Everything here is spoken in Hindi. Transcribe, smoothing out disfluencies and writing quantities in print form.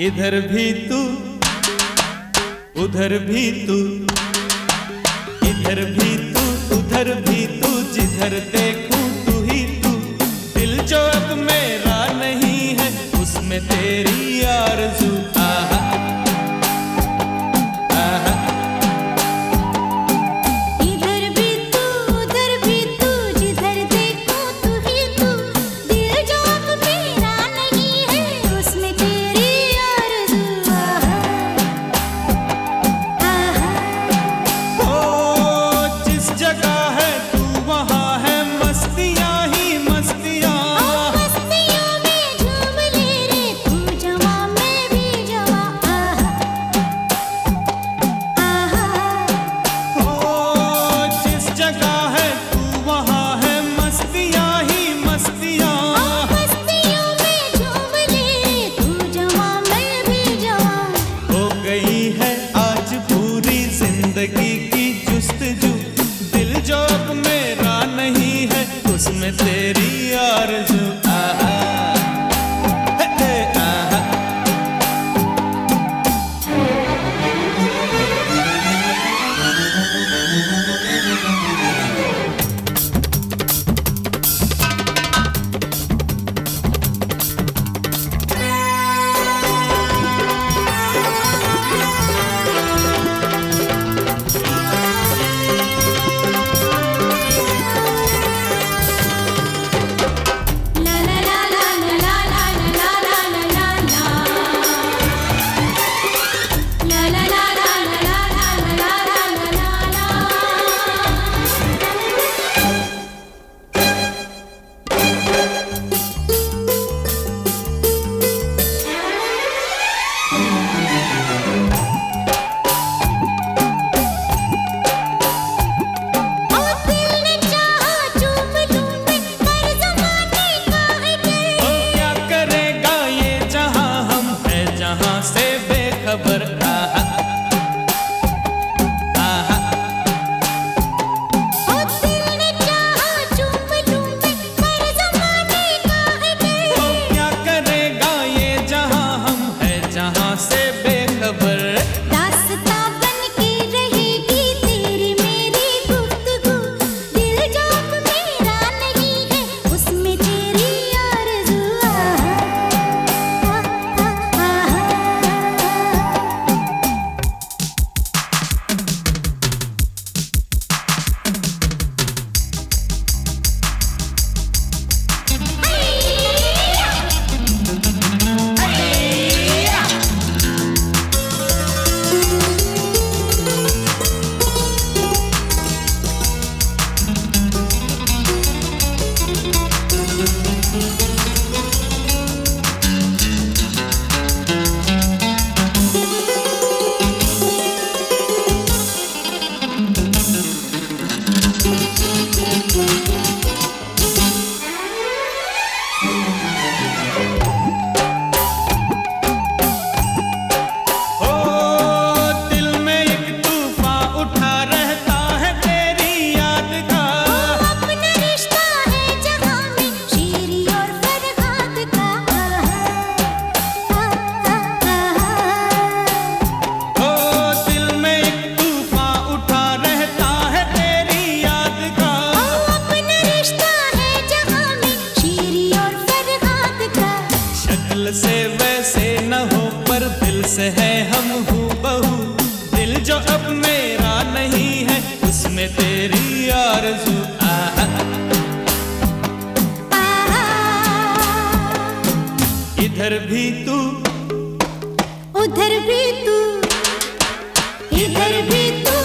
इधर भी तू, उधर भी तू, इधर भी तू, उधर भी तू, जिधर देखूं तू ही तू। दिल जो अब मेरा नहीं है उसमें तेरी आरज़ू। आहा आहा। इधर भी तू, उधर भी तू, जिधर देखूं तू ही तू। दिल जो अब मेरा नहीं है उसमें तेरी आरज़ू। आहा आहा। ओ जिस जगह है तू वहाँ है मस्तियाँ ही मस्तियाँ। मस्तियों में झूम ले रे तू जवा मैं भी जवा। आहा आहा। ओ जिस जगह है तू वहाँ है मस्तियाँ ही मस्तियाँ। मस्तियों में झूम ले रे तू जवा मैं भी जवा। हो गई है आज पूरी जिंदगी की जुस्तजू। दिल जो अब मेरा नहीं है उसमें तेरी आरज़ू। आहा हे हे आहा। ला ला ला ला ला ला ला ला ला ला ला। ला ला ला ला ला ला ला ला ला ला। ओ दिल ने चाहा चूम लूं मैं कर ज़माने का है डर। ओ क्या करेगा ये जहां हम है जहां से बेखबर। आहा आहा। ओ दिल ने चाहा चूम लूं मैं कर ज़माने का है ओ डर। क्या करेगा ये जहां हम है जहां से बेखबर। दास्तां बन के रहेगी तेरी मेरी गुफ्तगू। दिल जो अब मेरा नहीं है उसमें तेरी आरज़ू। आहा आहा। ओ दिल में एक तूफान उठा रहता है तेरी याद का। अपना रिश्ता है जहाँ में शीरी और फरहाद का। ओ दिल में एक तूफान उठा रहता है तेरी याद का। अपना रिश्ता है जहाँ में शीरी और फरहाद का। शक्ल से वैसे न हो पर दिल से है हम हूबहू। दिल जो अब मेरा नहीं है उसमें तेरी आरज़ू। आहा। इधर भी तू, उधर भी तू, इधर भी तू,